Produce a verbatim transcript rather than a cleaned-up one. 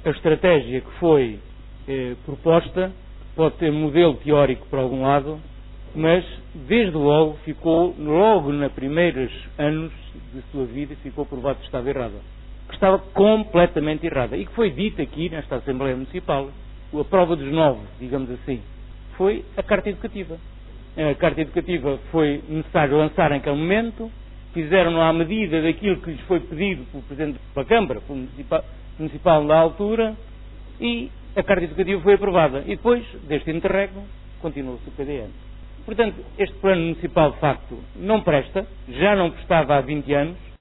a estratégia que foi eh, proposta pode ser modelo teórico por algum lado, mas desde logo ficou, logo nos primeiros anos de sua vida, ficou provado que estava errada. Que estava completamente errada. E que foi dito aqui nesta Assembleia Municipal, a prova dos nove, digamos assim, foi a Carta Educativa. A Carta Educativa foi necessário lançar naquele momento, fizeram à medida daquilo que lhes foi pedido pelo Presidente da Câmara, pelo municipal, municipal da altura, e a Carta Educativa foi aprovada. E depois, deste interregno, continuou-se o P D N. Portanto, este plano municipal, de facto, não presta, já não prestava há vinte anos,